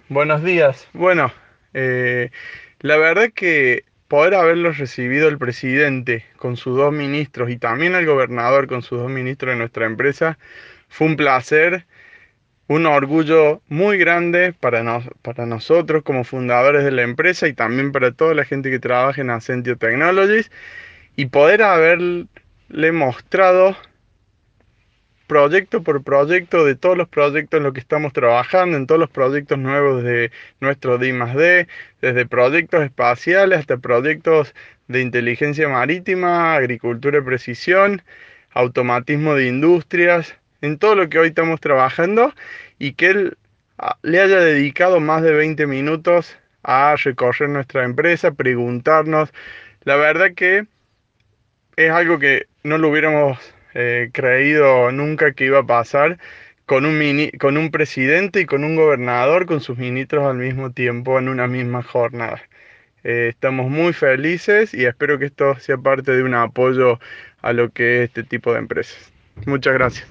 Buenos días. Bueno, eh, la verdad que poder haberlo recibido el presidente con sus dos ministros y también el gobernador con sus dos ministros de nuestra empresa fue un placer, un orgullo muy grande para nosotros como fundadores de la empresa y también para toda la gente que trabaja en Ascentio Technologies y poder haberle mostrado proyecto por proyecto de todos los proyectos en los que estamos trabajando, en todos los proyectos nuevos de nuestro D+D, desde proyectos espaciales hasta proyectos de inteligencia marítima, agricultura de precisión, automatismo de industrias, en todo lo que hoy estamos trabajando y que él le haya dedicado más de 20 minutos a recorrer nuestra empresa, preguntarnos. La verdad que es algo que no lo hubiéramos creído nunca que iba a pasar con un presidente y con un gobernador con sus ministros al mismo tiempo en una misma jornada. Estamos muy felices y espero que esto sea parte de un apoyo a lo que es este tipo de empresas. Muchas gracias.